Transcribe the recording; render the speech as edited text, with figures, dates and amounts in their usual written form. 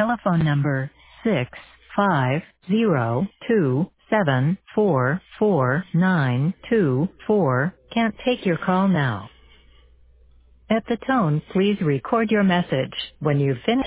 telephone number 65027444924 can't take your call now. At the tone, please record your message. When you've finished